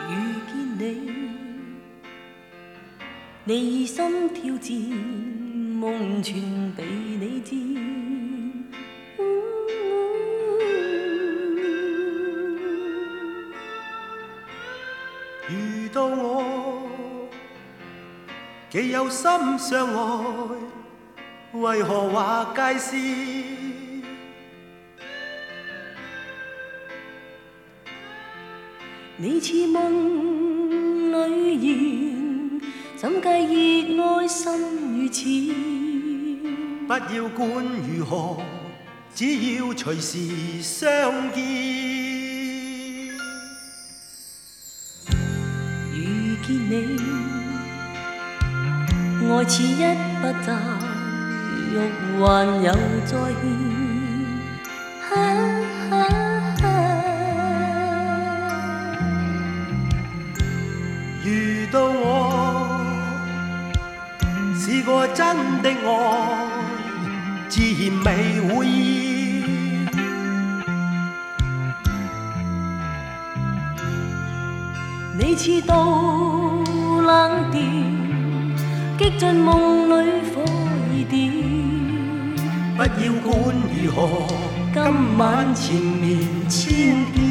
遇見你，你已心跳漸，夢全被你佔。 遇到我，既有心相愛，為何劃界線？ 你似夢裏言，怎計熱愛心如此？ 不要管如何，只要隨時相見。 遇見你，愛似一筆雜玉，還有再現。 遇到我，試過真的愛，自然未會厭。 你似道冷電，擊進夢裏火熱點。 不要管如何，今晚纏綿千遍。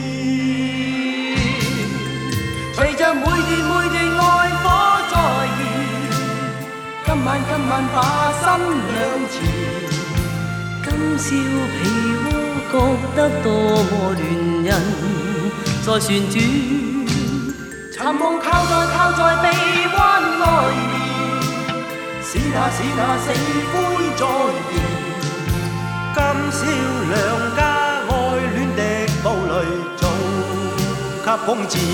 隨着每段愛火再燃，今晚把心兩纏。 今宵被窩覺得多麼戀人，在旋轉， 尋夢靠在臂彎內面，是那死灰再現。今宵兩家愛戀的堡壘早給空置。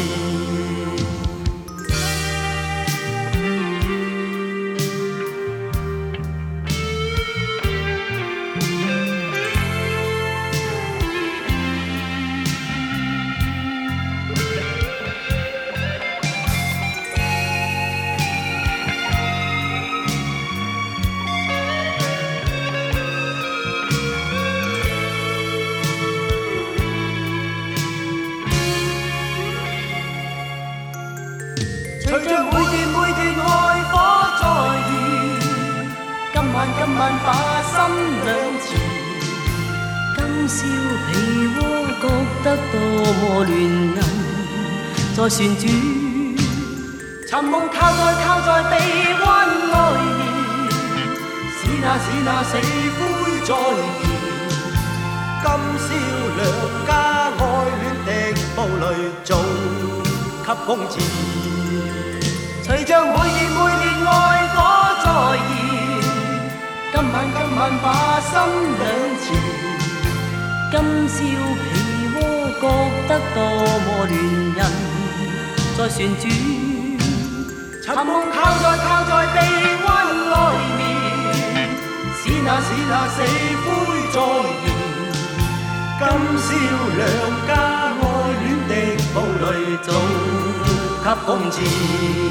隨着每段愛火再燃，今晚把心兩纏。 今宵被窩覺得多麼戀人，在旋轉， 尋夢靠在臂彎內面，是那死灰再現。今宵兩家愛戀的堡壘早給空置。隨着每段愛火再燃，今晚把心兩纏。 今宵被窩覺得多麼戀人，在旋轉， 尋夢靠在臂彎內面，是那死灰再現。今宵兩家愛戀的堡壘早給空置。